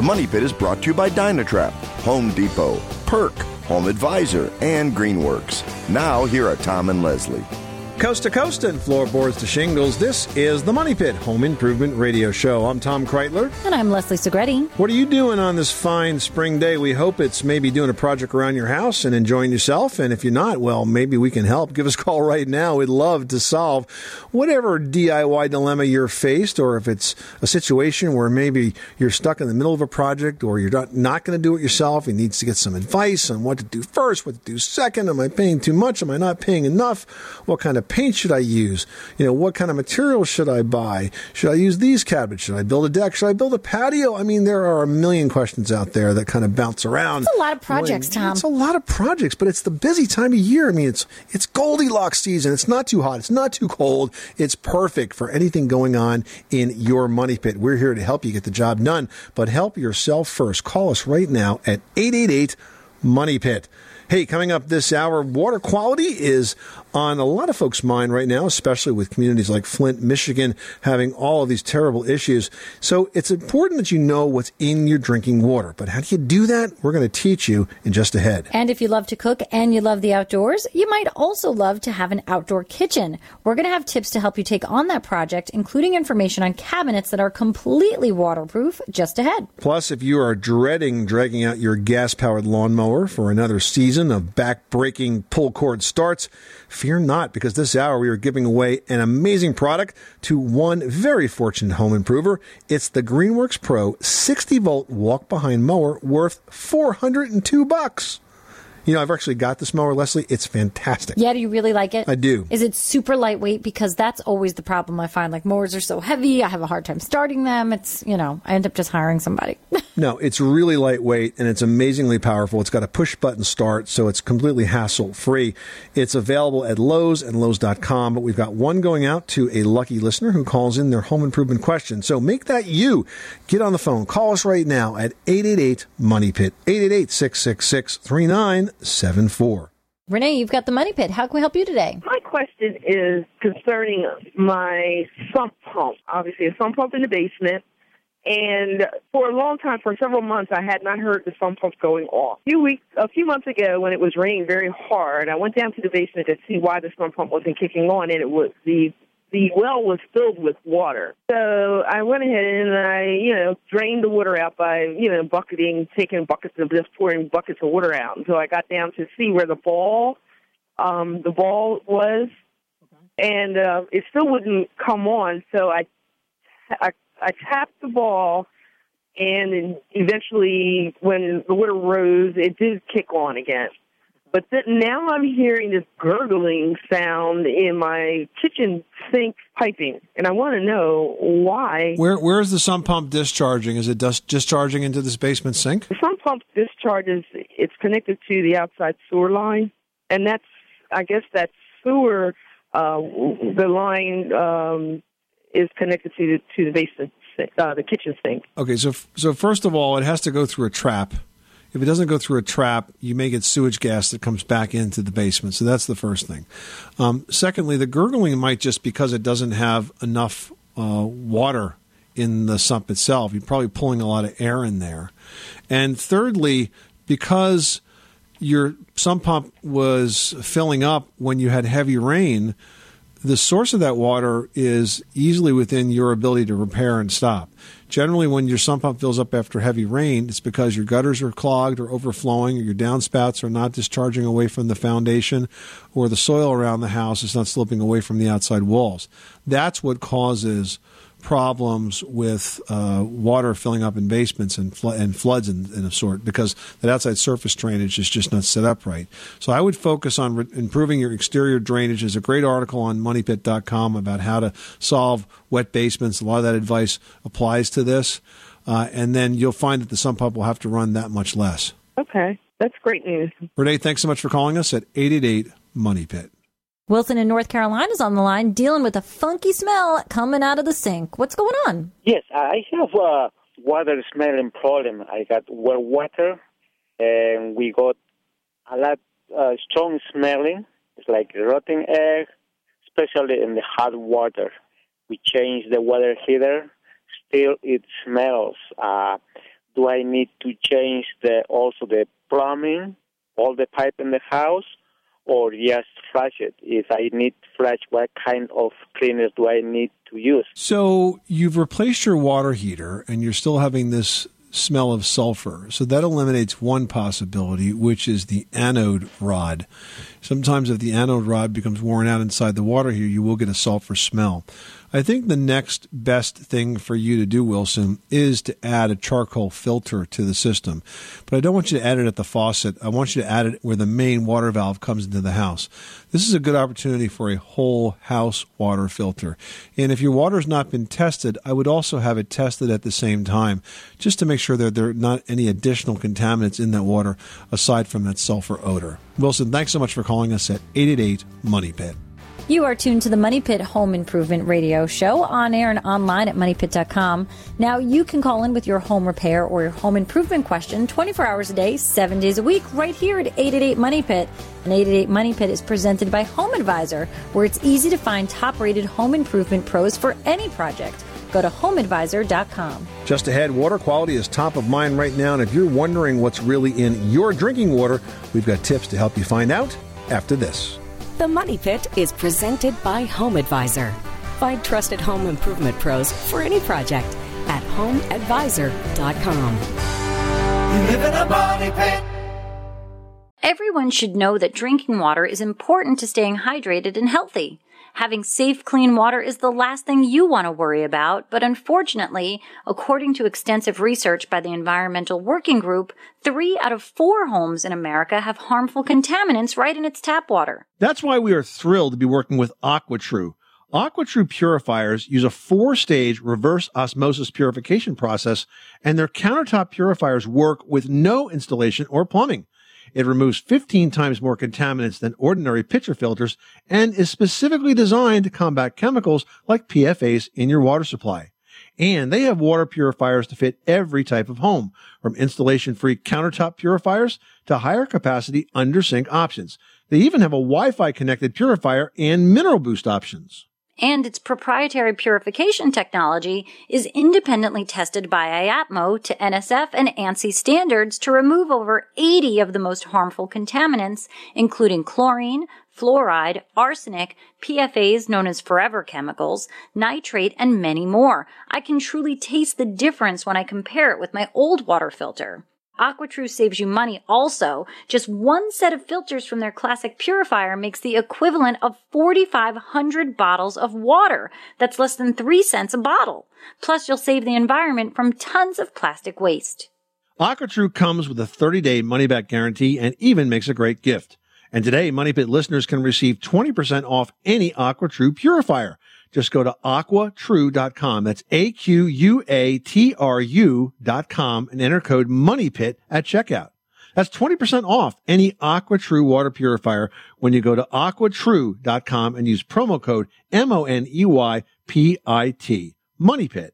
Money Pit is brought to you by Dynatrap, Home Depot, Perk, Home Advisor, and Greenworks. Now, here are Tom and Leslie. Coast to coast and floorboards to shingles, this is the Money Pit Home Improvement Radio Show. I'm Tom Kreitler. And I'm Leslie Segretti. What are you doing on this fine spring day? We hope it's maybe doing a project around your house and enjoying yourself. And if you're not, well, maybe we can help. Give us a call right now. We'd love to solve whatever DIY dilemma you're faced, or if it's a situation where maybe you're stuck in the middle of a project or you're not going to do it yourself. You need to get some advice on what to do first, what to do second. Am I paying too much? Am I not paying enough? What kind of paint should I use? What kind of materials should I buy? Should I use these cabinets? Should I build a deck? Should I build a patio? I mean, there are a million questions out there that kind of bounce around. It's a lot of projects, Tom. It's a lot of projects, but it's the busy time of year. I mean, it's Goldilocks season. It's not too hot. It's not too cold. It's perfect for anything going on in your money pit. We're here to help you get the job done, but help yourself first. Call us right now at 888-MONEY-PIT. Hey, coming up this hour, water quality is on a lot of folks' mind right now, especially with communities like Flint, Michigan, having all of these terrible issues. So it's important that you know what's in your drinking water. But how do you do that? We're going to teach you in just ahead. And if you love to cook and you love the outdoors, you might also love to have an outdoor kitchen. We're going to have tips to help you take on that project, including information on cabinets that are completely waterproof, just ahead. Plus, if you are dreading dragging out your gas-powered lawnmower for another season of back-breaking pull cord starts, fear not, because this hour we are giving away an amazing product to one very fortunate home improver. It's the Greenworks Pro 60-volt walk-behind mower worth $402. I've actually got this mower, Leslie. It's fantastic. Yeah, do you really like it? I do. Is it super lightweight? Because that's always the problem I find. Like, mowers are so heavy. I have a hard time starting them. It's, I end up just hiring somebody. No, it's really lightweight, and it's amazingly powerful. It's got a push-button start, so it's completely hassle-free. It's available at Lowe's and Lowe's.com, but we've got one going out to a lucky listener who calls in their home improvement question. So make that you. Get on the phone. Call us right now at 888-MONEY-PIT, 888-666-3974. Renee, you've got the Money Pit. How can we help you today? My question is concerning my sump pump. Obviously, a sump pump in the basement. And for a long time, for several months, I had not heard the sump pump going off. A few months ago, when it was raining very hard, I went down to the basement to see why the sump pump wasn't kicking on, and it was the well was filled with water. So I went ahead and I, drained the water out by, taking buckets of just pouring buckets of water out until I got down to see where the ball was, and it still wouldn't come on. So I tapped the ball, and then eventually, when the water rose, it did kick on again. But now I'm hearing this gurgling sound in my kitchen sink piping, and I want to know why. Where is the sump pump discharging? Is it discharging into this basement sink? The sump pump discharges, it's connected to the outside sewer line, and that sewer, the line is connected to the basement sink, the kitchen sink. Okay, so first of all, it has to go through a trap. If it doesn't go through a trap, you may get sewage gas that comes back into the basement. So that's the first thing. Secondly, the gurgling might just because it doesn't have enough water in the sump itself. You're probably pulling a lot of air in there. And thirdly, because your sump pump was filling up when you had heavy rain, the source of that water is easily within your ability to repair and stop. Generally, when your sump pump fills up after heavy rain, it's because your gutters are clogged or overflowing, or your downspouts are not discharging away from the foundation, or the soil around the house is not sloping away from the outside walls. That's what causes problems with water filling up in basements and floods in a sort, because that outside surface drainage is just not set up right. So I would focus on improving your exterior drainage. There's a great article on MoneyPit.com about how to solve wet basements. A lot of that advice applies to this. And then you'll find that the sump pump will have to run that much less. Okay. That's great news. Renee, thanks so much for calling us at 888-MONEY-PIT. Wilson in North Carolina is on the line dealing with a funky smell coming out of the sink. What's going on? Yes, I have a water smelling problem. I got well water, and we got a lot strong smelling. It's like rotten egg, especially in the hot water. We changed the water heater. Still, it smells. do I need to change also the plumbing, all the pipe in the house, or just flush it? If I need to flush, what kind of cleaners do I need to use? So you've replaced your water heater, and you're still having this smell of sulfur. So that eliminates one possibility, which is the anode rod. Sometimes if the anode rod becomes worn out inside the water heater, you will get a sulfur smell. I think the next best thing for you to do, Wilson, is to add a charcoal filter to the system. But I don't want you to add it at the faucet. I want you to add it where the main water valve comes into the house. This is a good opportunity for a whole house water filter. And if your water's not been tested, I would also have it tested at the same time, just to make sure that there are not any additional contaminants in that water aside from that sulfur odor. Wilson, thanks so much for calling us at 888-MONEY-PIT. You are tuned to the Money Pit Home Improvement Radio Show, on air and online at MoneyPit.com. Now, you can call in with your home repair or your home improvement question 24 hours a day, 7 days a week, right here at 888-MONEY-PIT. And 888-MONEY-PIT is presented by Home Advisor, where it's easy to find top-rated home improvement pros for any project. Go to HomeAdvisor.com. Just ahead, water quality is top of mind right now, and if you're wondering what's really in your drinking water, we've got tips to help you find out after this. The Money Pit is presented by Home Advisor. Find trusted home improvement pros for any project at HomeAdvisor.com. You live in a money pit. Everyone should know that drinking water is important to staying hydrated and healthy. Having safe, clean water is the last thing you want to worry about, but unfortunately, according to extensive research by the Environmental Working Group, 3 out of 4 homes in America have harmful contaminants right in its tap water. That's why we are thrilled to be working with AquaTrue. AquaTrue purifiers use a 4-stage reverse osmosis purification process, and their countertop purifiers work with no installation or plumbing. It removes 15 times more contaminants than ordinary pitcher filters and is specifically designed to combat chemicals like PFAS in your water supply. And they have water purifiers to fit every type of home, from installation-free countertop purifiers to higher capacity under-sink options. They even have a Wi-Fi connected purifier and mineral boost options. And its proprietary purification technology is independently tested by IAPMO to NSF and ANSI standards to remove over 80 of the most harmful contaminants, including chlorine, fluoride, arsenic, PFAS known as forever chemicals, nitrate, and many more. I can truly taste the difference when I compare it with my old water filter. AquaTrue saves you money also. Just one set of filters from their classic purifier makes the equivalent of 4,500 bottles of water. That's less than 3 cents a bottle. Plus, you'll save the environment from tons of plastic waste. AquaTrue comes with a 30-day money-back guarantee and even makes a great gift. And today, Money Pit listeners can receive 20% off any AquaTrue purifier. Just go to AquaTrue.com. That's AQUATRU.com and enter code MONEYPIT at checkout. That's 20% off any AquaTrue water purifier when you go to AquaTrue.com and use promo code MONEYPIT. MoneyPit.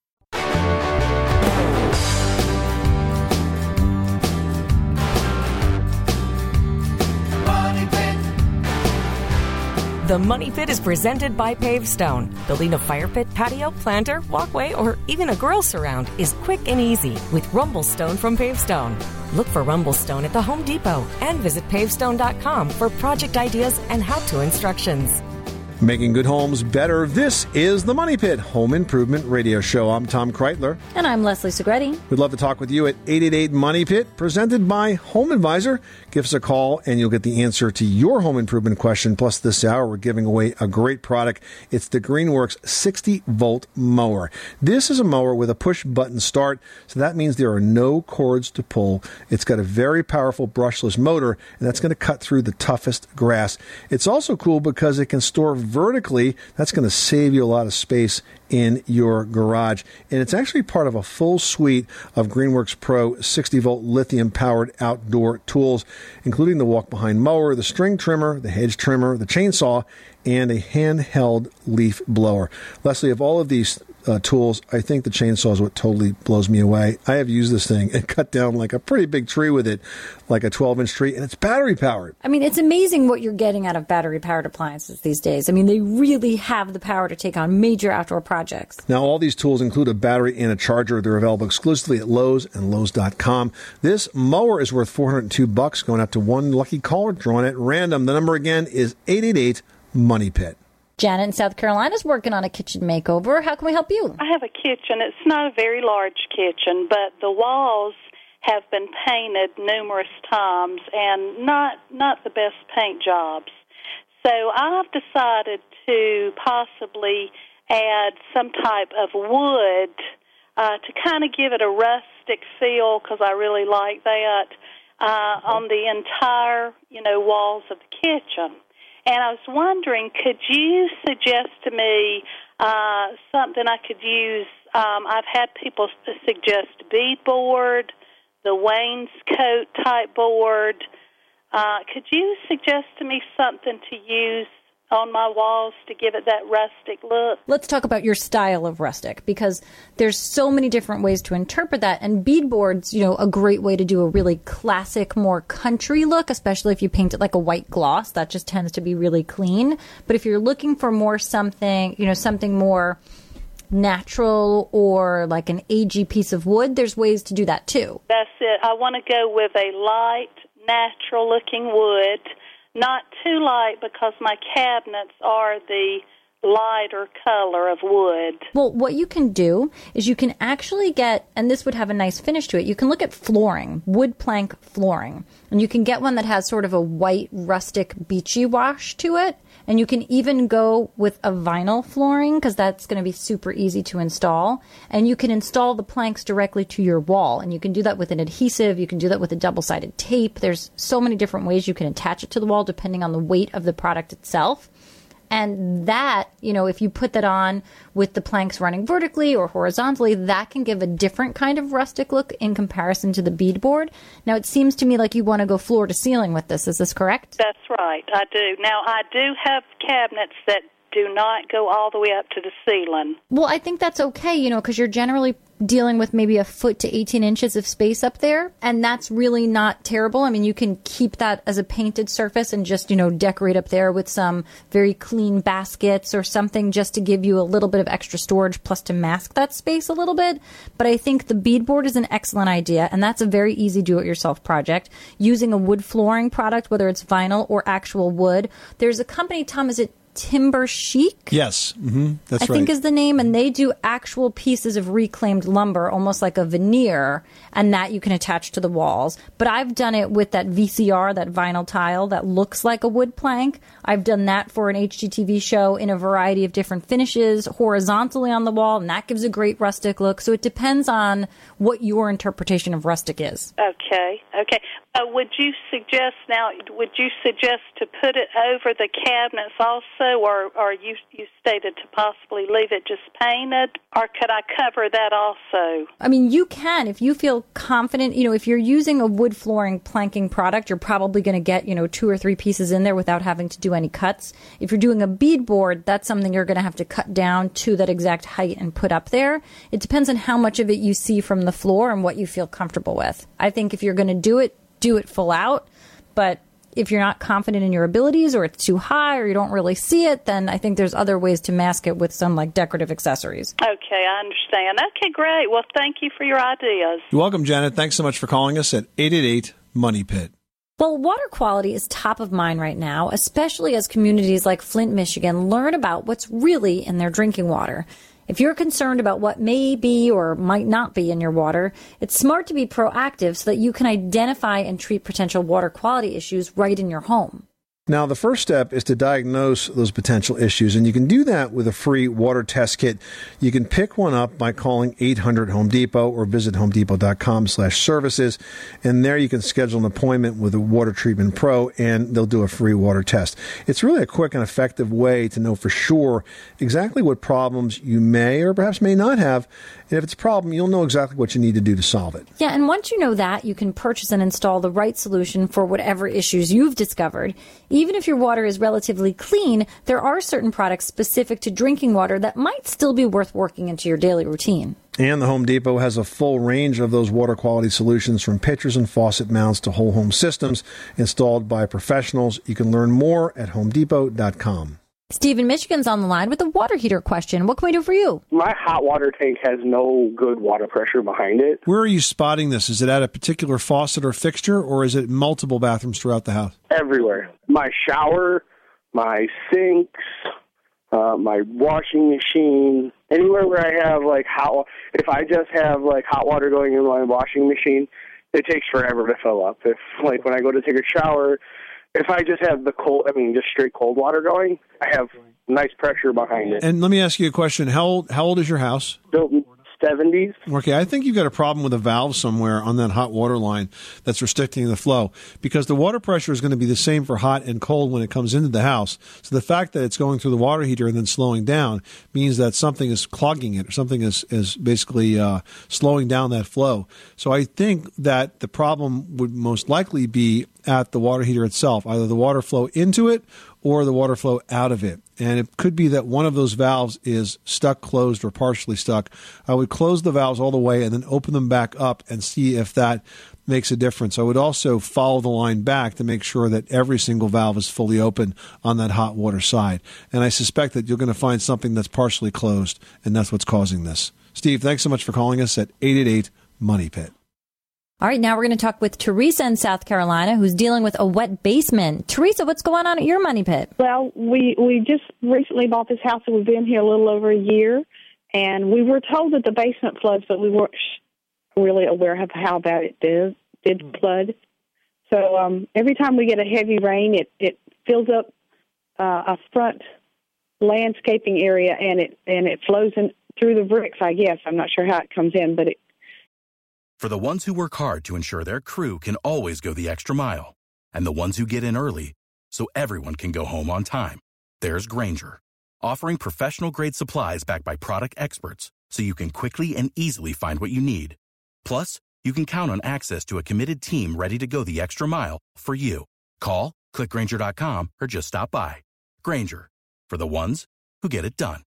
The Money Pit is presented by Pavestone. Building a fire pit, patio, planter, walkway, or even a grill surround is quick and easy with Rumblestone from Pavestone. Look for Rumblestone at the Home Depot and visit pavestone.com for project ideas and how-to instructions. Making good homes better. This is the Money Pit Home Improvement Radio Show. I'm Tom Kreitler. And I'm Leslie Segretti. We'd love to talk with you at 888-MONEY-PIT, presented by Home Advisor. Give us a call and you'll get the answer to your home improvement question. Plus, this hour, we're giving away a great product. It's the Greenworks 60-volt mower. This is a mower with a push-button start, so that means there are no cords to pull. It's got a very powerful brushless motor, and that's going to cut through the toughest grass. It's also cool because it can store vertically. That's going to save you a lot of space in your garage. And it's actually part of a full suite of Greenworks Pro 60-volt lithium-powered outdoor tools, including the walk-behind mower, the string trimmer, the hedge trimmer, the chainsaw, and a handheld leaf blower. Leslie, of all of these tools. I think the chainsaw is what totally blows me away. I have used this thing and cut down like a pretty big tree with it, like a 12-inch tree, and it's battery powered. I mean, it's amazing what you're getting out of battery-powered appliances these days. I mean, they really have the power to take on major outdoor projects. Now, all these tools include a battery and a charger. They're available exclusively at Lowe's and Lowe's.com. This mower is worth $402, going out to one lucky caller drawn at random. The number again is 888-MONEY-PIT. Janet in South Carolina is working on a kitchen makeover. How can we help you? I have a kitchen. It's not a very large kitchen, but the walls have been painted numerous times and not the best paint jobs. So I've decided to possibly add some type of wood to kind of give it a rustic feel, because I really like that, on the entire, walls of the kitchen. And I was wondering, could you suggest to me something I could use? I've had people suggest beadboard, the wainscot type board. Could you suggest to me something to use on my walls to give it that rustic look? Let's talk about your style of rustic, because there's so many different ways to interpret that. And beadboard's, a great way to do a really classic, more country look, especially if you paint it like a white gloss. That just tends to be really clean. But if you're looking for more something more natural or like an agey piece of wood, there's ways to do that too. That's it. I want to go with a light, natural-looking wood. Not too light, because my cabinets are the lighter color of wood. Well, what you can do is you can actually get, and this would have a nice finish to it, you can look at flooring, wood plank flooring. And you can get one that has sort of a white, rustic, beachy wash to it. And you can even go with a vinyl flooring, because that's going to be super easy to install. And you can install the planks directly to your wall. And you can do that with an adhesive. You can do that with a double-sided tape. There's so many different ways you can attach it to the wall depending on the weight of the product itself. And that, if you put that on with the planks running vertically or horizontally, that can give a different kind of rustic look in comparison to the beadboard. Now, it seems to me like you want to go floor to ceiling with this. Is this correct? That's right. I do. Now, I do have cabinets that do not go all the way up to the ceiling. Well, I think that's okay, because you're generally dealing with maybe a foot to 18 inches of space up there, and that's really not terrible. I mean, you can keep that as a painted surface and just, decorate up there with some very clean baskets or something just to give you a little bit of extra storage plus to mask that space a little bit. But I think the beadboard is an excellent idea, and that's a very easy do-it-yourself project. Using a wood flooring product, whether it's vinyl or actual wood. There's a company, Tom, is it Timber Chic? Yes, that's right. I think is the name, and they do actual pieces of reclaimed lumber, almost like a veneer, and that you can attach to the walls. But I've done it with that VCR, that vinyl tile that looks like a wood plank. I've done that for an HGTV show in a variety of different finishes, horizontally on the wall, and that gives a great rustic look. So it depends on what your interpretation of rustic is. Okay. Would you suggest to put it over the cabinets also, or you stated to possibly leave it just painted, or could I cover that also? I mean, you can if you feel confident. If you're using a wood flooring planking product, you're probably going to get 2 or 3 pieces in there without having to do any cuts. If you're doing a beadboard, that's something you're going to have to cut down to that exact height and put up there. It depends on how much of it you see from the floor and what you feel comfortable with. I think if you're going to do it full out, but if you're not confident in your abilities or it's too high or you don't really see it, then I think there's other ways to mask it with some decorative accessories. Okay, I understand. Okay, great. Well, thank you for your ideas. You're welcome, Janet. Thanks so much for calling us at 888-MONEY-PIT. Well, water quality is top of mind right now, especially as communities like Flint, Michigan learn about what's really in their drinking water. If you're concerned about what may be or might not be in your water, it's smart to be proactive so that you can identify and treat potential water quality issues right in your home. Now, the first step is to diagnose those potential issues, and you can do that with a free water test kit. You can pick one up by calling 800-HOME DEPOT or visit homedepot.com/services, and there you can schedule an appointment with a water treatment pro, and they'll do a free water test. It's really a quick and effective way to know for sure exactly what problems you may or perhaps may not have, and if it's a problem, you'll know exactly what you need to do to solve it. Yeah, and once you know that, you can purchase and install the right solution for whatever issues you've discovered. even if your water is relatively clean, there are certain products specific to drinking water that might still be worth working into your daily routine. And the Home Depot has a full range of those water quality solutions, from pitchers and faucet mounts to whole home systems installed by professionals. You can learn more at homedepot.com. Steve in Michigan's on the line with a water heater question. What can we do for you? My hot water tank has no good water pressure behind it. Where are you spotting this? Is it at a particular faucet or fixture, or is it multiple bathrooms throughout the house? Everywhere. My shower, my sinks, my washing machine, anywhere where I have like if I just have like hot water going in my washing machine, it takes forever to fill up. If like when I go to take a shower, if I just have just straight cold water going, I have nice pressure behind it. And let me ask you a question. How old is your house? Built in 70s. Okay, I think you've got a problem with a valve somewhere on that hot water line that's restricting the flow, because the water pressure is going to be the same for hot and cold when it comes into the house. So the fact that it's going through the water heater and then slowing down means that something is clogging it, or something is basically slowing down that flow. So I think that the problem would most likely be at the water heater itself, either the water flow into it or the water flow out of it. And it could be that one of those valves is stuck, closed, or partially stuck. I would close the valves all the way and then open them back up and see if that makes a difference. I would also follow the line back to make sure that every single valve is fully open on that hot water side. And I suspect that you're going to find something that's partially closed, and that's what's causing this. Steve, thanks so much for calling us at 888-MONEY-PIT. All right, now we're going to talk with Teresa in South Carolina, who's dealing with a wet basement. Teresa, what's going on at your money pit? Well, we just recently bought this house, and we've been here a little over a year, and we were told that the basement floods, but we weren't really aware of how bad it did flood. So every time we get a heavy rain, it fills up a front landscaping area, and it flows in through the bricks, I guess. I'm not sure how it comes in, but it. For the ones who work hard to ensure their crew can always go the extra mile, and the ones who get in early so everyone can go home on time, there's Grainger, offering professional-grade supplies backed by product experts so you can quickly and easily find what you need. Plus, you can count on access to a committed team ready to go the extra mile for you. Call, click Grainger.com, or just stop by. Grainger, for the ones who get it done.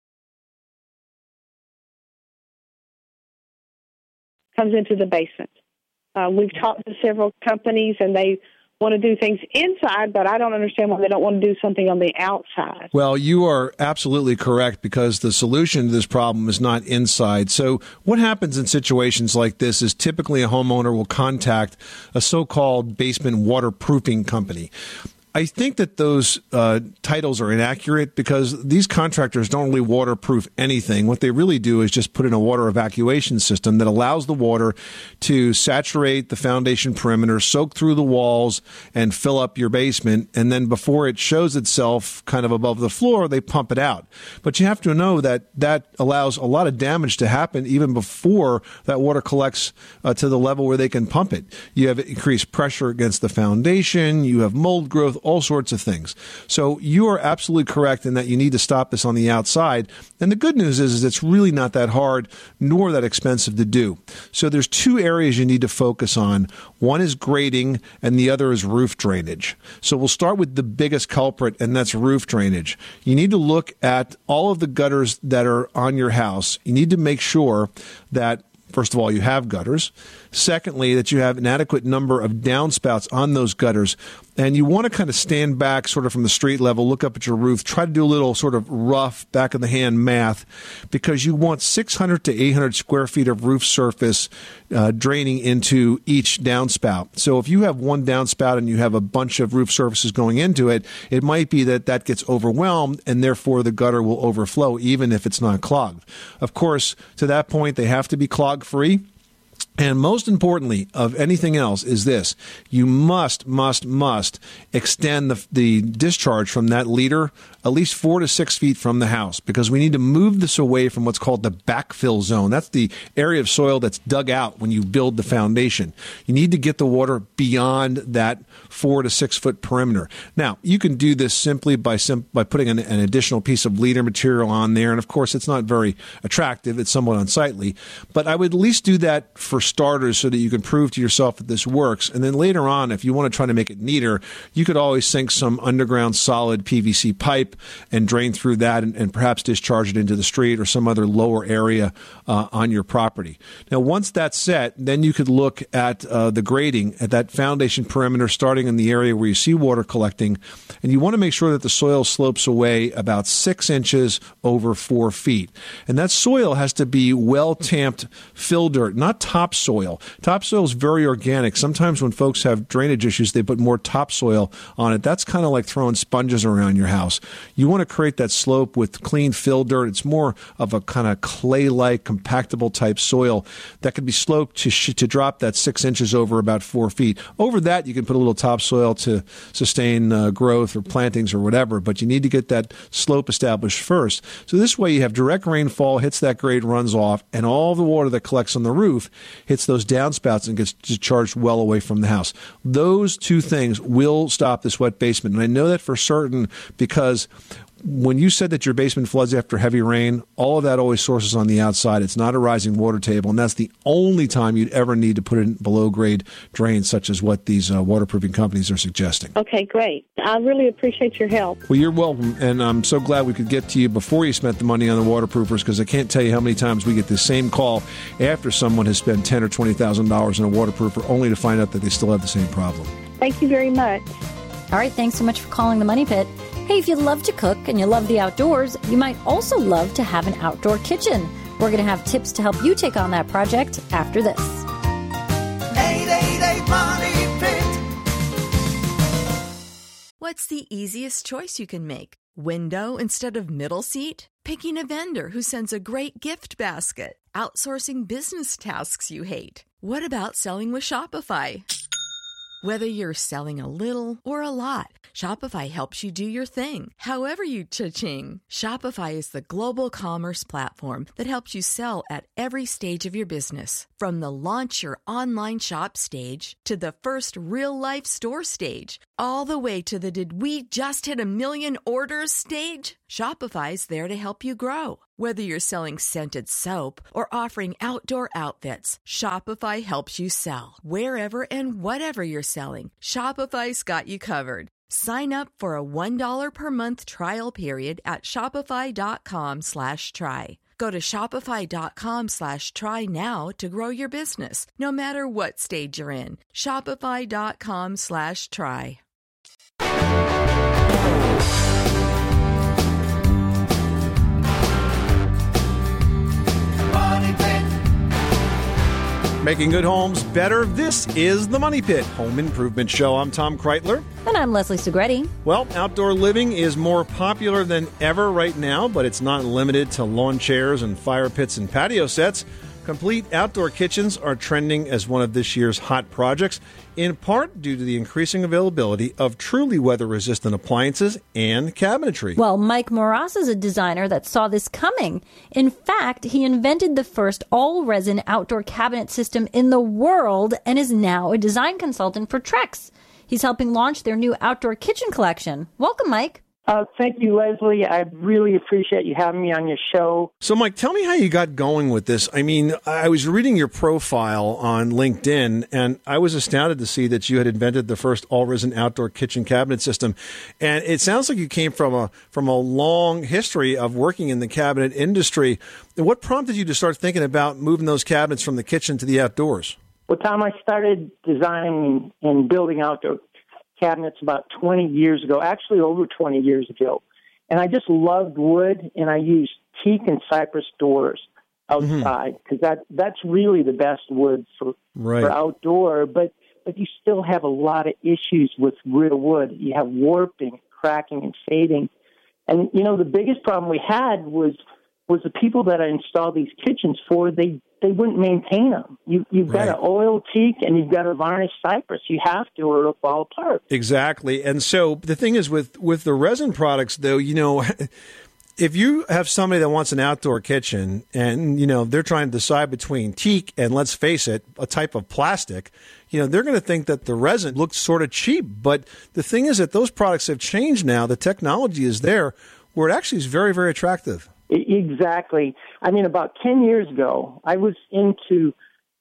Comes into the basement. We've talked to several companies, and they want to do things inside, but I don't understand why they don't want to do something on the outside. Well, you are absolutely correct, because the solution to this problem is not inside. So what happens in situations like this is typically a homeowner will contact a so-called basement waterproofing company. I think that those titles are inaccurate, because these contractors don't really waterproof anything. What they really do is just put in a water evacuation system that allows the water to saturate the foundation perimeter, soak through the walls, and fill up your basement. And then before it shows itself kind of above the floor, they pump it out. But you have to know that that allows a lot of damage to happen even before that water collects to the level where they can pump it. You have increased pressure against the foundation. You have mold growth, all sorts of things. So you are absolutely correct in that you need to stop this on the outside. And the good news is it's really not that hard nor that expensive to do. So there's two areas you need to focus on. One is grading and the other is roof drainage. So we'll start with the biggest culprit, and that's roof drainage. You need to look at all of the gutters that are on your house. You need to make sure that, first of all, you have gutters. Secondly, that you have an adequate number of downspouts on those gutters. And you want to kind of stand back sort of from the street level, look up at your roof, try to do a little sort of rough back of the hand math, because you want 600 to 800 square feet of roof surface draining into each downspout. So if you have one downspout and you have a bunch of roof surfaces going into it, it might be that that gets overwhelmed, and therefore the gutter will overflow even if it's not clogged. Of course, to that point, they have to be clog free. And most importantly of anything else is this: you must extend the discharge from that leader at least 4 to 6 feet from the house, because we need to move this away from what's called the backfill zone. That's the area of soil that's dug out when you build the foundation. You need to get the water beyond that 4 to 6 foot perimeter. Now, you can do this simply by putting an additional piece of leader material on there. And of course, it's not very attractive. It's somewhat unsightly. But I would at least do that for starters so that you can prove to yourself that this works. And then later on, if you want to try to make it neater, you could always sink some underground solid PVC pipe and drain through that and perhaps discharge it into the street or some other lower area on your property. Now, once that's set, then you could look at the grading at that foundation perimeter starting in the area where you see water collecting. And you want to make sure that the soil slopes away about 6 inches over 4 feet. And that soil has to be well-tamped fill dirt, not topsoil. Topsoil is very organic. Sometimes when folks have drainage issues, they put more topsoil on it. That's kind of like throwing sponges around your house. You want to create that slope with clean fill dirt. It's more of a kind of clay-like, compactable type soil that can be sloped to drop that 6 inches over about 4 feet. Over that, you can put a little topsoil to sustain growth or plantings or whatever, but you need to get that slope established first. So this way you have direct rainfall, hits that grade, runs off, and all the water that collects on the roof hits those downspouts and gets discharged well away from the house. Those two things will stop this wet basement. And I know that for certain because when you said that your basement floods after heavy rain, all of that always sources on the outside. It's not a rising water table, and that's the only time you'd ever need to put in below-grade drains, such as what these waterproofing companies are suggesting. Okay, great. I really appreciate your help. Well, you're welcome, and I'm so glad we could get to you before you spent the money on the waterproofers, because I can't tell you how many times we get the same call after someone has spent $10,000 or $20,000 on a waterproofer, only to find out that they still have the same problem. Thank you very much. All right, thanks so much for calling the Money Pit. Hey, if you love to cook and you love the outdoors, you might also love to have an outdoor kitchen. We're going to have tips to help you take on that project after this. 888 Money Pit. What's the easiest choice you can make? Window instead of middle seat? Picking a vendor who sends a great gift basket? Outsourcing business tasks you hate? What about selling with Shopify? Whether you're selling a little or a lot, Shopify helps you do your thing, however you cha-ching. Shopify is the global commerce platform that helps you sell at every stage of your business. From the launch your online shop stage to the first real-life store stage, all the way to the did we just hit 1 million orders stage. Shopify's there to help you grow. Whether you're selling scented soap or offering outdoor outfits, Shopify helps you sell. Wherever and whatever you're selling, Shopify's got you covered. Sign up for a $1 per month trial period at shopify.com/try. Go to shopify.com/try now to grow your business, no matter what stage you're in. Shopify.com/try. Making good homes better. This is the Money Pit Home Improvement Show. I'm Tom Kreitler. And I'm Leslie Segretti. Well, outdoor living is more popular than ever right now, but it's not limited to lawn chairs and fire pits and patio sets. Complete outdoor kitchens are trending as one of this year's hot projects, in part due to the increasing availability of truly weather-resistant appliances and cabinetry. Well, Mike Moras is a designer that saw this coming. In fact, he invented the first all-resin outdoor cabinet system in the world and is now a design consultant for Trex. He's helping launch their new outdoor kitchen collection. Welcome, Mike. Thank you, Leslie. I really appreciate you having me on your show. So, Mike, tell me how you got going with this. I mean, I was reading your profile on LinkedIn, and I was astounded to see that you had invented the first all-resin outdoor kitchen cabinet system. And it sounds like you came from a long history of working in the cabinet industry. What prompted you to start thinking about moving those cabinets from the kitchen to the outdoors? Well, Tom, I started designing and building outdoor cabinets about 20 years ago, actually over 20 years ago. And I just loved wood, and I used teak and cypress doors outside because that's really the best wood for outdoor. But you still have a lot of issues with real wood. You have warping, cracking, and fading. And, you know, the biggest problem we had was the people that I installed these kitchens for, they wouldn't maintain them. You've got to oil teak and you've got to varnish cypress. You have to, or it'll fall apart. Exactly. And so the thing is with the resin products, though, you know, if you have somebody that wants an outdoor kitchen and, you know, they're trying to decide between teak and, let's face it, a type of plastic, you know, they're going to think that the resin looks sort of cheap. But the thing is that those products have changed now. The technology is there where it actually is very, very attractive. Exactly. I mean, about 10 years ago, I was into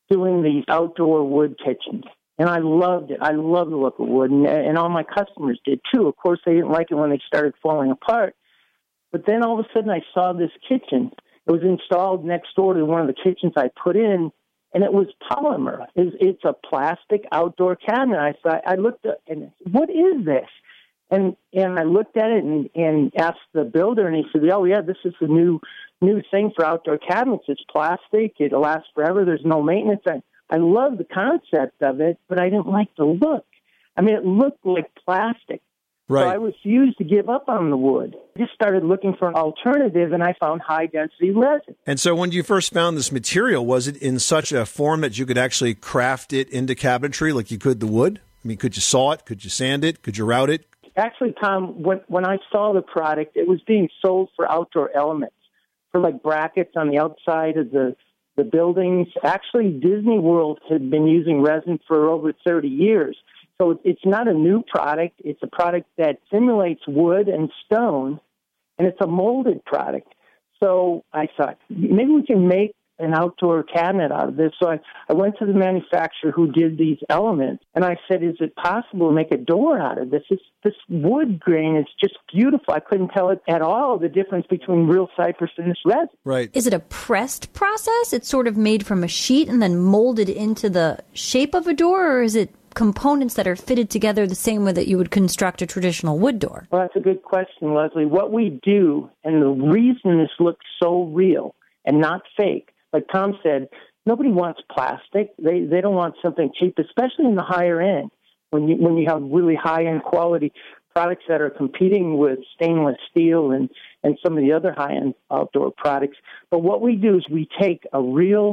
doing these outdoor wood kitchens. And I loved it. I love the look of wood, and all my customers did too. Of course, they didn't like it when they started falling apart. But then all of a sudden I saw this kitchen. It was installed next door to one of the kitchens I put in, and it was polymer. It's a plastic outdoor cabinet. I looked at and what is this? And I looked at it and asked the builder, and he said, "Oh yeah, this is the new thing for outdoor cabinets. It's plastic. It'll last forever. There's no maintenance." I love the concept of it, but I didn't like the look. I mean, it looked like plastic. Right. So I refused to give up on the wood. I just started looking for an alternative, and I found high-density resin. And so when you first found this material, was it in such a form that you could actually craft it into cabinetry like you could the wood? I mean, could you saw it? Could you sand it? Could you route it? Actually, Tom, when I saw the product, it was being sold for outdoor elements, for like brackets on the outside of the buildings. Actually, Disney World had been using resin for over 30 years. So it's not a new product. It's a product that simulates wood and stone, and it's a molded product. So I thought, maybe we can make an outdoor cabinet out of this. So I went to the manufacturer who did these elements, and I said, is it possible to make a door out of this? This wood grain is just beautiful. I couldn't tell it at all, the difference between real cypress and this resin. Right. Is it a pressed process? It's sort of made from a sheet and then molded into the shape of a door, or is it components that are fitted together the same way that you would construct a traditional wood door? Well, that's a good question, Leslie. What we do, and the reason this looks so real and not fake, like Tom said, nobody wants plastic. They don't want something cheap, especially in the higher end, when you have really high-end quality products that are competing with stainless steel and some of the other high-end outdoor products. But what we do is we take a real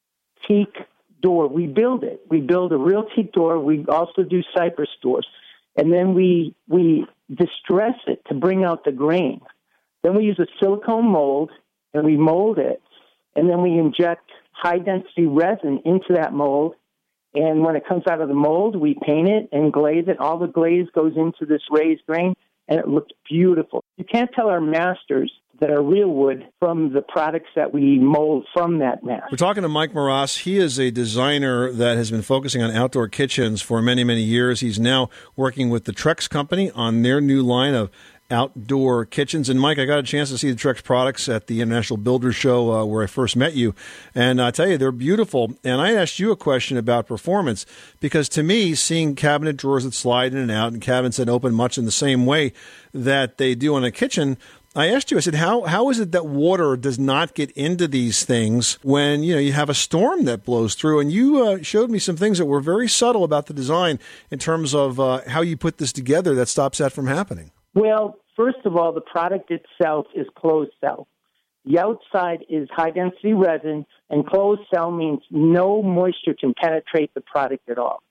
teak door. We build it. We build a real teak door. We also do cypress doors. And then we distress it to bring out the grain. Then we use a silicone mold, and we mold it. And then we inject high-density resin into that mold. And when it comes out of the mold, we paint it and glaze it. All the glaze goes into this raised grain, and it looks beautiful. You can't tell our masters that are real wood from the products that we mold from that mass. We're talking to Mike Moras. He is a designer that has been focusing on outdoor kitchens for many, many years. He's now working with the Trex Company on their new line of outdoor kitchens. And Mike, I got a chance to see the Trex products at the International Builders Show where I first met you. And I tell you, they're beautiful. And I asked you a question about performance because to me, seeing cabinet drawers that slide in and out and cabinets that open much in the same way that they do in a kitchen, I asked you, I said, how is it that water does not get into these things when, you have a storm that blows through? And you showed me some things that were very subtle about the design in terms of how you put this together that stops that from happening. Well, first of all, the product itself is closed cell. The outside is high-density resin, and closed cell means no moisture can penetrate the product at all.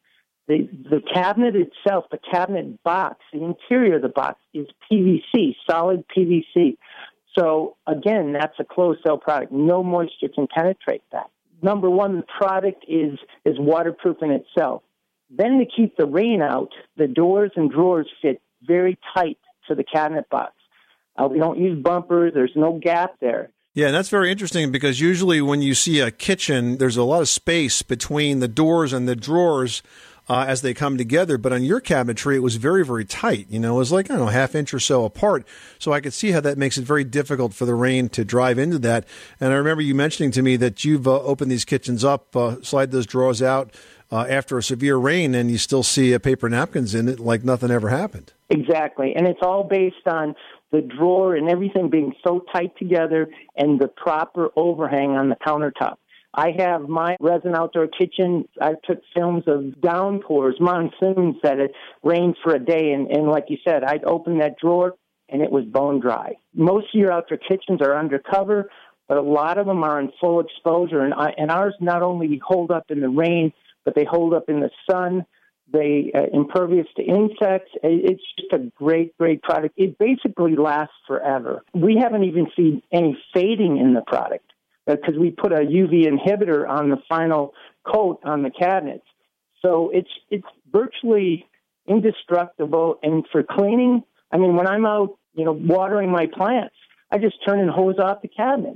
The cabinet itself, the cabinet box, the interior of the box is PVC, solid PVC. So, again, that's a closed-cell product. No moisture can penetrate that. Number one, the product is waterproof in itself. Then to keep the rain out, the doors and drawers fit very tight to the cabinet box. We don't use bumpers. There's no gap there. Yeah, and that's very interesting because usually when you see a kitchen, there's a lot of space between the doors and the drawers as they come together. But on your cabinetry, it was very, very tight. It was like, half inch or so apart. So I could see how that makes it very difficult for the rain to drive into that. And I remember you mentioning to me that you've opened these kitchens up, slide those drawers out after a severe rain, and you still see paper napkins in it like nothing ever happened. Exactly. And it's all based on the drawer and everything being so tight together and the proper overhang on the countertop. I have my resin outdoor kitchen. I took films of downpours, monsoons that had rained for a day. And like you said, I'd open that drawer and it was bone dry. Most of your outdoor kitchens are undercover, but a lot of them are in full exposure. And ours not only hold up in the rain, but they hold up in the sun. They impervious to insects. It's just a great, great product. It basically lasts forever. We haven't even seen any fading in the product because we put a UV inhibitor on the final coat on the cabinets. So it's virtually indestructible. And for cleaning, when I'm out, watering my plants, I just turn and hose off the cabinets.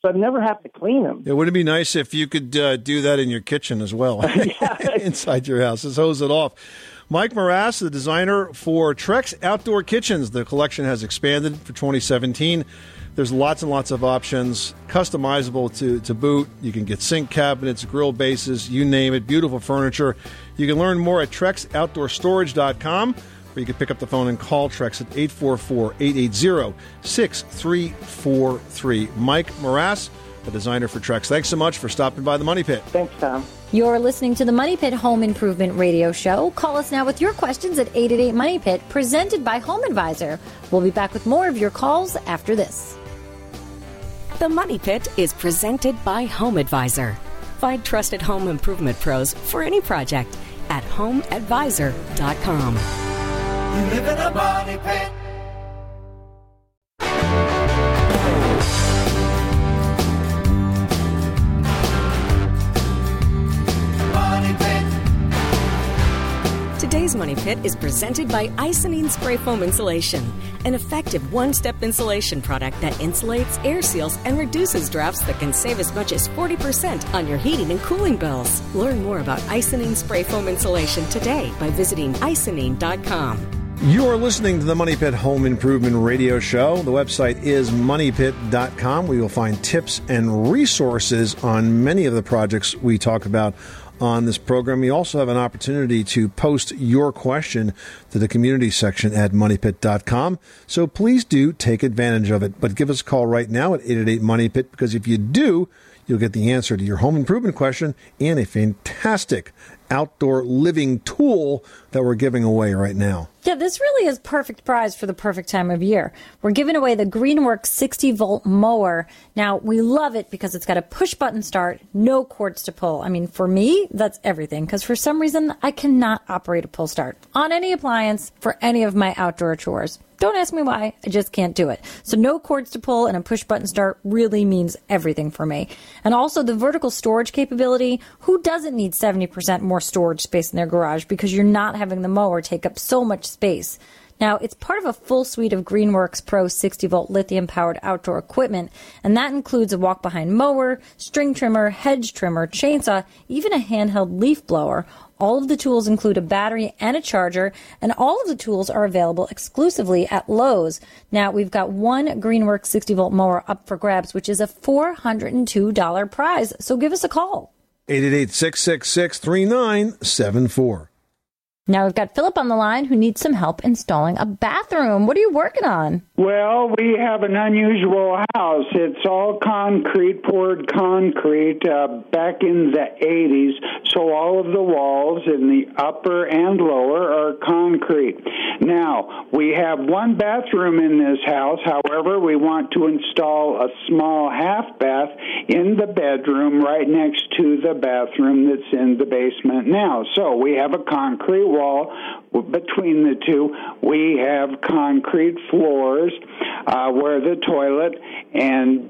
so I'd never have to clean them. It would be nice if you could do that in your kitchen as well, inside your house. Just hose it off. Mike Morass, the designer for Trex Outdoor Kitchens. The collection has expanded for 2017. There's lots and lots of options, customizable to boot. You can get sink cabinets, grill bases, you name it, beautiful furniture. You can learn more at TrexOutdoorStorage.com, or you can pick up the phone and call Trex at 844-880-6343. Mike Morass, the designer for Trex. Thanks so much for stopping by the Money Pit. Thanks, Tom. You're listening to the Money Pit Home Improvement Radio Show. Call us now with your questions at 888-MONEY-PIT, presented by Home Advisor. We'll be back with more of your calls after this. The Money Pit is presented by Home Advisor. Find trusted home improvement pros for any project at HomeAdvisor.com. You live in a money pit. Today's Money Pit is presented by Icynene Spray Foam Insulation, an effective one-step insulation product that insulates, air seals, and reduces drafts that can save as much as 40% on your heating and cooling bills. Learn more about Icynene Spray Foam Insulation today by visiting icynene.com. You are listening to the Money Pit Home Improvement Radio Show. The website is moneypit.com, where you'll find tips and resources on many of the projects we talk about on this program. You also have an opportunity to post your question to the community section at moneypit.com. So please do take advantage of it. But give us a call right now at 888-MONEY-PIT, because if you do, you'll get the answer to your home improvement question and a fantastic outdoor living tool that we're giving away right now. Yeah, this really is perfect prize for the perfect time of year. We're giving away the Greenworks 60-volt mower. Now, we love it because it's got a push-button start, no cords to pull. I mean, for me, that's everything, because for some reason, I cannot operate a pull start on any appliance for any of my outdoor chores. Don't ask me why. I just can't do it. So no cords to pull and a push-button start really means everything for me. And also the vertical storage capability. Who doesn't need 70% more storage space in their garage because you're not having the mower take up so much space? Now, it's part of a full suite of Greenworks Pro 60-volt lithium-powered outdoor equipment, and that includes a walk-behind mower, string trimmer, hedge trimmer, chainsaw, even a handheld leaf blower. All of the tools include a battery and a charger, and all of the tools are available exclusively at Lowe's. Now, we've got one Greenworks 60-volt mower up for grabs, which is a $402 prize, so give us a call. 888-666-3974. Now we've got Philip on the line who needs some help installing a bathroom. What are you working on? Well, we have an unusual house. It's all concrete, poured concrete back in the 80s, so all of the walls in the upper and lower are concrete. Now, we have one bathroom in this house. However, we want to install a small half bath in the bedroom right next to the bathroom that's in the basement now. So we have a concrete wall between the two. We have concrete floors where the toilet and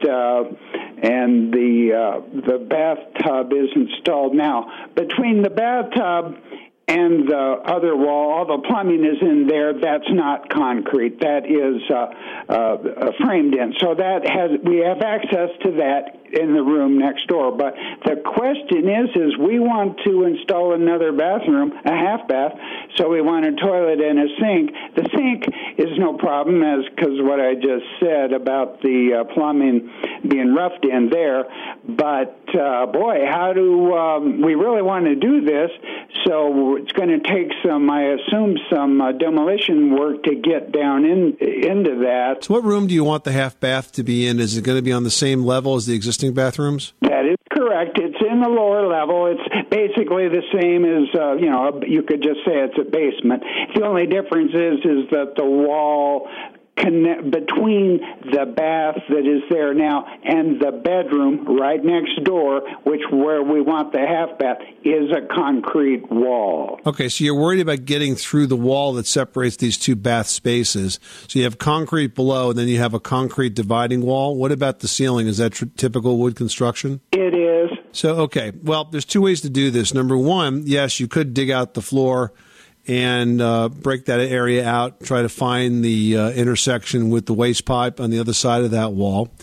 the bathtub is installed. Now, between the bathtub and the other wall, all the plumbing is in there. That's not concrete. That is framed in. So we have access to that in the room next door. But the question is we want to install another bathroom, a half bath, so we want a toilet and a sink. The sink is no problem, because what I just said about the plumbing being roughed in there. But, boy, how do we really want to do this? So it's going to take I assume, some demolition work to get down into that. So what room do you want the half bath to be in? Is it going to be on the same level as the existing bathrooms? That is correct. It's in the lower level. It's basically the same as, you could just say it's a basement. The only difference is that the wall between the bath that is there now and the bedroom right next door, where we want the half bath, is a concrete wall. Okay, so you're worried about getting through the wall that separates these two bath spaces. So you have concrete below, and then you have a concrete dividing wall. What about the ceiling? Is that typical wood construction? It is. So, okay, well, there's two ways to do this. Number one, yes, you could dig out the floor and break that area out, try to find the intersection with the waste pipe on the other side of that wall.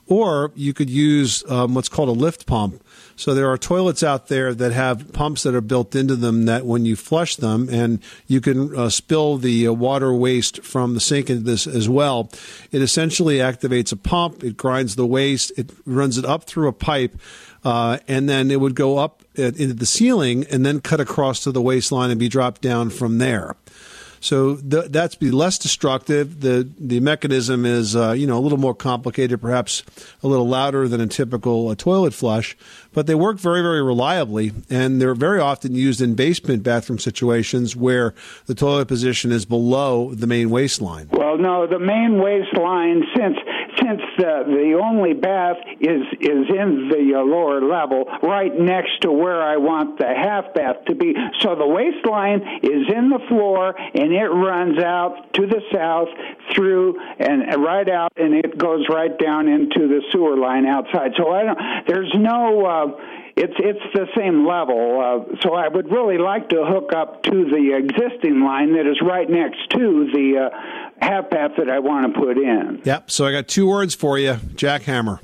Or you could use what's called a lift pump. So there are toilets out there that have pumps that are built into them that when you flush them, and you can spill the water waste from the sink into this as well, it essentially activates a pump, it grinds the waste, it runs it up through a pipe, and then it would go up into the ceiling and then cut across to the waistline and be dropped down from there. So that's be less destructive. The mechanism is a little more complicated, perhaps a little louder than a typical toilet flush, but they work very, very reliably, and they're very often used in basement bathroom situations where the toilet position is below the main waistline. Well, no, the main waistline, since the only bath is in the lower level, right next to where I want the half bath to be. So the waistline is in the floor, and it runs out to the south through and right out, and it goes right down into the sewer line outside. So there's no. It's the same level, so I would really like to hook up to the existing line that is right next to the half bath that I want to put in. Yep, so I got 2 words for you, jackhammer.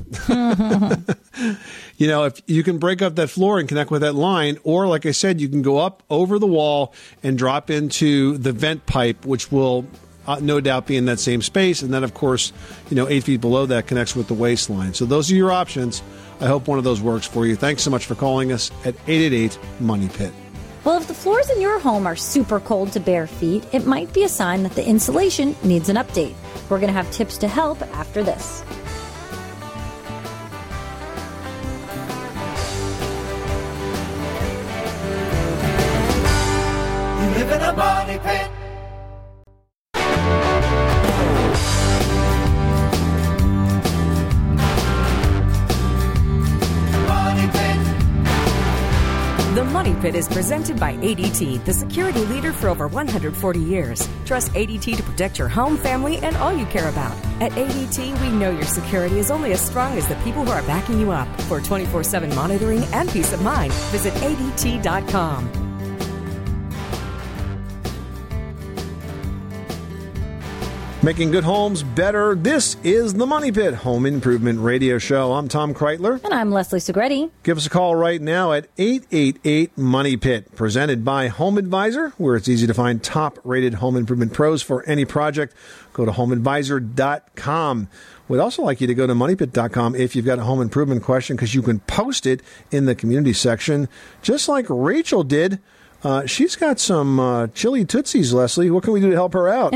If you can break up that floor and connect with that line, or like I said, you can go up over the wall and drop into the vent pipe, which will no doubt be in that same space, and then, of course, 8 feet below that connects with the waistline. So those are your options. I hope one of those works for you. Thanks so much for calling us at 888-MONEY-PIT. Well, if the floors in your home are super cold to bare feet, it might be a sign that the insulation needs an update. We're going to have tips to help after this. You live in a money pit. The Money Pit is presented by ADT, the security leader for over 140 years. Trust ADT to protect your home, family, and all you care about. At ADT, we know your security is only as strong as the people who are backing you up. For 24/7 monitoring and peace of mind, visit ADT.com. Making good homes better. This is the Money Pit Home Improvement Radio Show. I'm Tom Kreitler. And I'm Leslie Segretti. Give us a call right now at 888-MONEY-PIT. Presented by Home Advisor, where it's easy to find top-rated home improvement pros for any project. Go to homeadvisor.com. We'd also like you to go to moneypit.com if you've got a home improvement question, because you can post it in the community section, just like Rachel did. She's got some chili Tootsies, Leslie. What can we do to help her out?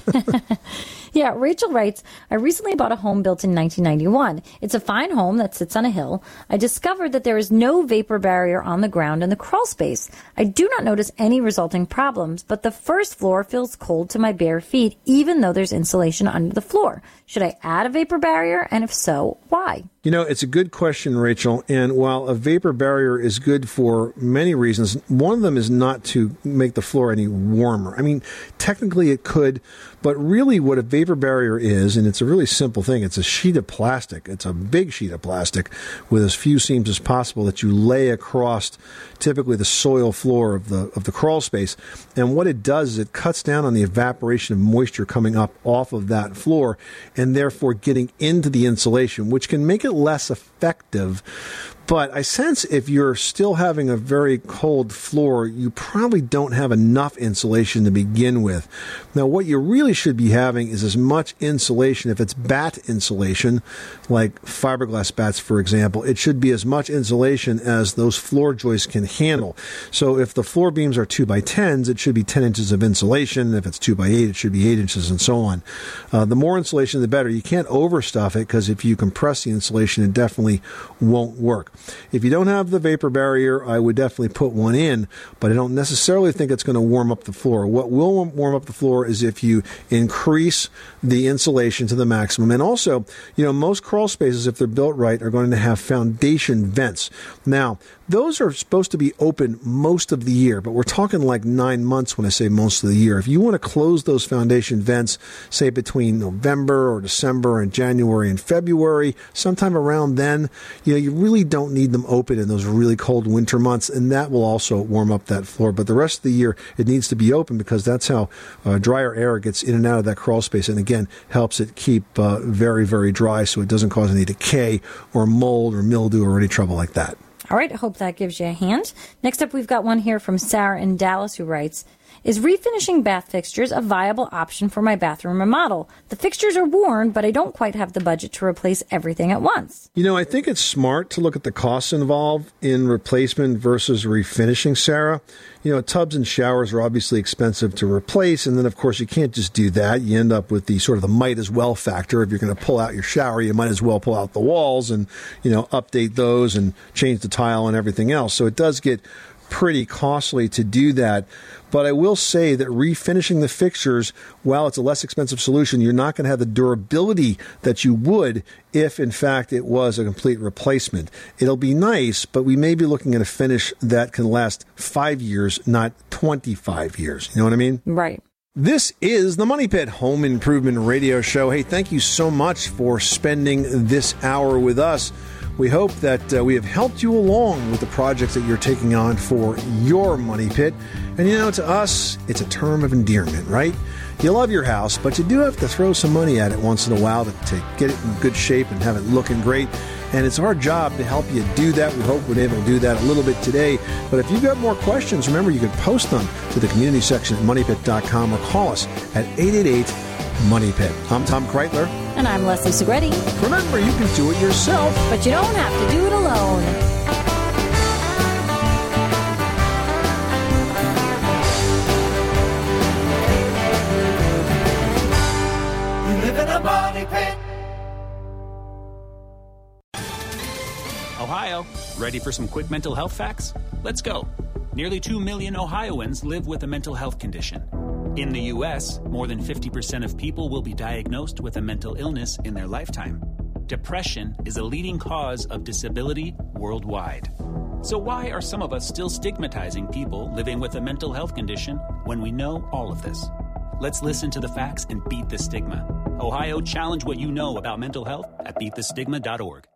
Yeah, Rachel writes, I recently bought a home built in 1991. It's a fine home that sits on a hill. I discovered that there is no vapor barrier on the ground in the crawl space. I do not notice any resulting problems, but the first floor feels cold to my bare feet, even though there's insulation under the floor. Should I add a vapor barrier? And if so, why? It's a good question, Rachel. And while a vapor barrier is good for many reasons, one of them is not to make the floor any warmer. I mean, technically it could, but really what a vapor barrier is, and it's a really simple thing, it's a sheet of plastic. It's a big sheet of plastic with as few seams as possible that you lay across typically the soil floor of the crawl space. And what it does is it cuts down on the evaporation of moisture coming up off of that floor, and therefore getting into the insulation, which can make it less effective. But I sense if you're still having a very cold floor, you probably don't have enough insulation to begin with. Now, what you really should be having is as much insulation. If it's batt insulation, like fiberglass batts, for example, it should be as much insulation as those floor joists can handle. So if the floor beams are 2x10s, it should be 10 inches of insulation. If it's 2x8, it should be 8 inches, and so on. The more insulation, the better. You can't overstuff it, because if you compress the insulation, it definitely won't work. If you don't have the vapor barrier, I would definitely put one in, but I don't necessarily think it's going to warm up the floor. What will warm up the floor is if you increase the insulation to the maximum. And also, most crawl spaces, if they're built right, are going to have foundation vents. Now, those are supposed to be open most of the year, but we're talking like 9 months when I say most of the year. If you want to close those foundation vents, say between November or December and January and February, sometime around then, can. You really don't need them open in those really cold winter months, and that will also warm up that floor. But the rest of the year, it needs to be open because that's how drier air gets in and out of that crawl space, and again, helps it keep very, very dry so it doesn't cause any decay or mold or mildew or any trouble like that. All right, I hope that gives you a hand. Next up, we've got one here from Sarah in Dallas who writes, is refinishing bath fixtures a viable option for my bathroom remodel? The fixtures are worn, but I don't quite have the budget to replace everything at once. I think it's smart to look at the costs involved in replacement versus refinishing, Sarah. Tubs and showers are obviously expensive to replace, and then, of course, you can't just do that. You end up with the sort of the might as well factor. If you're going to pull out your shower, you might as well pull out the walls and, update those and change the tile and everything else. So it does get pretty costly to do that. But I will say that refinishing the fixtures, while it's a less expensive solution, you're not going to have the durability that you would if, in fact, it was a complete replacement. It'll be nice, but we may be looking at a finish that can last 5 years, not 25 years. You know what I mean? Right. This is the Money Pit Home Improvement Radio Show. Hey, thank you so much for spending this hour with us. We hope that we have helped you along with the projects that you're taking on for your money pit. And to us, it's a term of endearment, right? You love your house, but you do have to throw some money at it once in a while to get it in good shape and have it looking great. And it's our job to help you do that. We hope we're able to do that a little bit today. But if you've got more questions, remember you can post them to the community section at moneypit.com or call us at 888-MONEY-PIT. I'm Tom Kreitler. And I'm Leslie Segretti. Remember, you can do it yourself, but you don't have to do it alone. You live in a money pit. Ohio, ready for some quick mental health facts? Let's go. Nearly 2 million Ohioans live with a mental health condition. In the U.S., more than 50% of people will be diagnosed with a mental illness in their lifetime. Depression is a leading cause of disability worldwide. So why are some of us still stigmatizing people living with a mental health condition when we know all of this? Let's listen to the facts and beat the stigma. Ohio, challenge what you know about mental health at beatthestigma.org.